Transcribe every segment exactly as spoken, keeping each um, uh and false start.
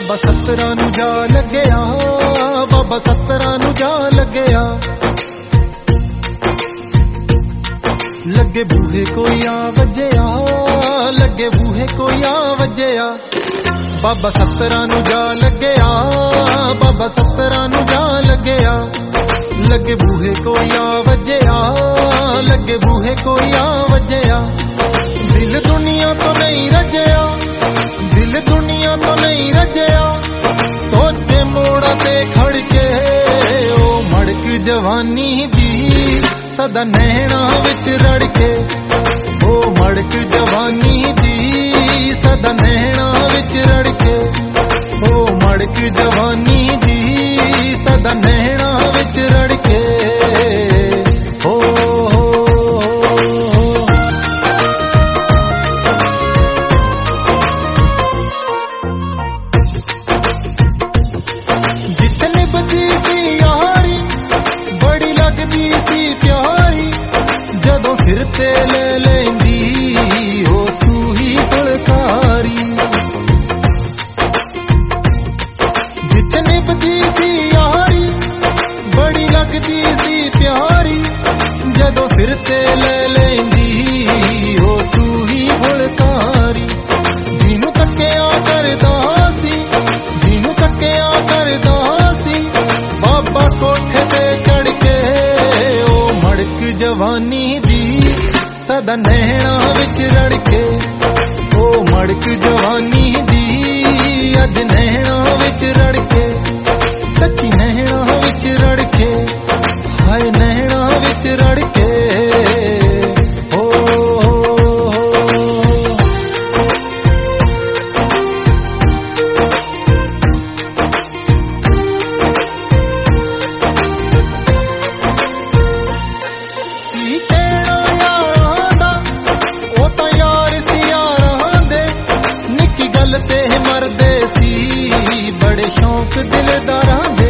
ਬਾਬਾ ਸੱਤਰਾਂ ਨੂੰ ਜਾ ਲੱਗਿਆ, ਬਾਬਾ ਸੱਤਰਾਂ ਨੂੰ ਜਾ ਲੱਗਿਆ। ਲੱਗੇ ਬੂਹੇ ਕੋਈ ਆ ਵੱਜਿਆ, ਲੱਗੇ ਬੂਹੇ ਕੋਈ ਆ ਵੱਜਿਆ। ਬਾਬਾ ਸੱਤਰਾਂ ਨੂੰ ਜਾ ਲੱਗਿਆ, ਬਾਬਾ ਸੱਤਰਾਂ ਨੂੰ ਜਾ ਲੱਗਿਆ। ਲੱਗੇ ਬੂਹੇ ਕੋਈ ਆ ਵੱਜਿਆ, ਲੱਗੇ ਬੂਹੇ ਕੋਈ ਆ ਵੱਜਿਆ। ਦਿਲ ਦੁਨੀਆ ਤੋਂ ਨਹੀਂ ਰੱਜਿਆ, ਦਿਲ ਦੁਨੀਆ ਤੋਂ ਨਹੀਂ ਰੱਜਿਆ। ਸੋਚੇ ਮੋੜਾ ਤੇ ਖੜ ਕੇ ਉਹ ਮੜਕ ਜਵਾਨੀ ਦੀ ਸਦਾ ਨੈਣਾ ਵਿੱਚ ਰੜ ਕੇ। ਉਹ ਮੜਕ ਜਵਾਨੀ ਦੀ ਸਦਾ ਨੈਣਾ ਵਿੱਚ ਰੜ ਕੇ। ਉਹ ਮੜਕ ਜਵਾਨੀ ਦੀ ਸਦਾ ਨੈਣਾ ਵਿੱਚ ਰੜ ਕੇ। ਹੋ ਜਿੱਥੇ ਨਿਭਦੀ ਸੀ ਯਾਰੀ ਬੜੀ ਲੱਗਦੀ ਸੀ ਪਿਆਰੀ। ਜਦੋਂ ਸਿਰ ਤੇ ਲੈ ਲੈਂਦੀ ਉਹ ਸੂਹੀ ਫੁਲਕਾਰੀ। ਜਿੱਥੇ ਨਿਭਦੀ ਸੀ ਯਾਰੀ ਬੜੀ ਲੱਗਦੀ ਸੀ ਪਿਆਰੀ। ਜਦੋਂ ਸਿਰ ਤੇ ਲੈ ਲੈਂਦੀ ਉਹ ਸੂਹੀ ਫੁਲਕਾਰੀ। ਜਿਹਨੂੰ ਤੱਕਿਆ ਕਰਦਾ ਸੀ, ਜਿਹਨੂੰ ਤੱਕਿਆ ਕਰਦਾ ਸੀ। ਬਾਬਾ ਕੋਠੇ ਤੇ ਚੜ ਕੇ ਉਹ ਮੜਕ ਜਵਾਨੀ ਦੀ ਸਦਾ ਨੈਣਾ ਵਿੱਚ ਰੜ ਕੇ। ਉਹ ਮੜਕ ਜਵਾਨੀ ਦੀ ਅੱਜ ਨੈਣਾ ਵਿੱਚ ਰੜ ਕੇ। ਕੱਚੀ ਨੈਣਾ ਵਿੱਚ ਰੜ ਕੇ, ਹਾਏ ਨੈਣਾ ਵਿੱਚ ਰੜ ਕੇ। ਹੋ ਕੀ ਕਹਿਣਾ ਯਾਰਾਂ ਦਾ, ਉਹ ਤਾਂ ਯਾਰ ਸੀ ਯਾਰਾਂ ਦੇ। ਨਿੱਕੀ ਗੱਲ ਤੇ ਮਰਦੇ ਸੀ ਬੜੇ ਸ਼ੌਂਕ ਦਿਲਦਾਰਾਂ ਦੇ।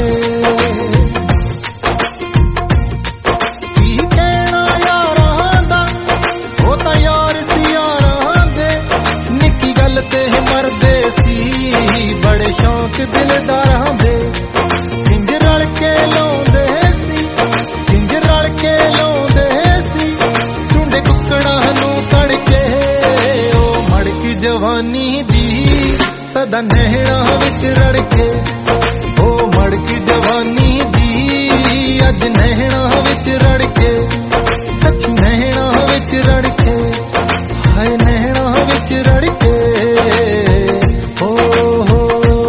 ਕੀ ਕਹਿਣਾ ਯਾਰਾਂ ਦਾ, ਉਹ ਤਾਂ ਯਾਰ ਸੀ ਯਾਰਾਂ ਦੇ। ਨਿੱਕੀ ਗੱਲ ਤੇ ਮਰਦੇ ਸੀ ਬੜੇ ਸ਼ੌਂਕ ਦਿਲਦਾਰਾਂ ਦੇ। ਇੰਜ ਰਲ ਕੇ ਲਾਉਂਦੇ ਸੀ, ਇੰਜ ਰਲ ਕੇ ਲਾਉਂਦੇ ਸੀ। ਝੁੰਡੇ ਕੁੱਕੜਾਂ ਨੂੰ ਤੜਕੇ ਉਹ ਮੜਕ ਜਵਾਨੀ ਦੀ ਸਦਾ ਨੈਣਾ ਵਿੱਚ ਰੜ ਕੇ। ਉਹ ਮੜਕ ਜਵਾਨੀ ਦੀ ਅੱਜ ਨੈਣਾ ਵਿੱਚ ਰੜ ਕੇ। ਸੱਚੀ ਨੈਣਾ ਵਿੱਚ ਰੜ ਕੇ, ਹਾਏ ਨੈਣਾ ਵਿੱਚ ਰੜ ਕੇ। ਹੋ ਹੋ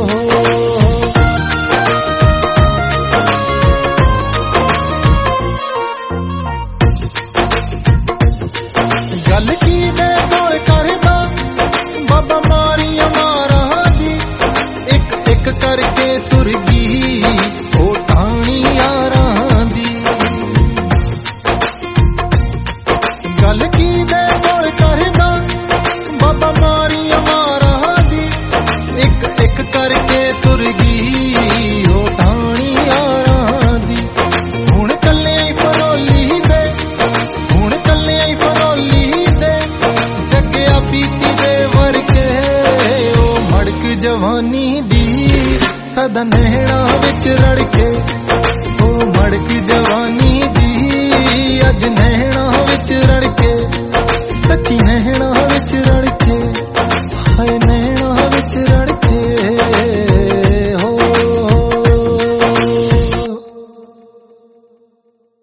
ਗੱਲ ਕੀ ਦੇ ਕੋਲ ਕਰਦਾ ਬਾਬਾ ਮਾਰੀਆਂ ਮਾਰਾਂ ਦੀ। ਇੱਕ ਇੱਕ ਕਰਕੇ ਤੁਰ ਗਈ ਉਹ ਟਾਣੀ ਯਾਰਾਂ ਦੀ। ਗੱਲ ਕੀ ਦੇ ਕੋਲ ਕਰਦਾ ਬਾਬਾ ਮਾਰੀਆਂ ਮਾਰਾਂ ਦੀ। ਇੱਕ ਇੱਕ ਕਰਕੇ ਤੁਰ ਗਈ ਉਹ ਟਾਣੀ ਯਾਰਾਂ ਦੀ। ਹੁਣ ਕੱਲਿਆਂ ਹੀ ਫਰੋਲੀ ਦੇ, ਹੁਣ ਕੱਲਿਆਂ ਹੀ ਫਰੋਲੀ ਦੇ। ਜੱਗਿਆ ਬੀਤੀ ਦੇ ਵਰਗੇ ਉਹ ਮੜਕ ਜਵਾਨੀ ਦੀ ਸਦਾ ਨੈਣਾ ਵਿੱਚ ਰੜ ਕੇ। ਉਹ ਮੜਕ ਜਵਾਨੀ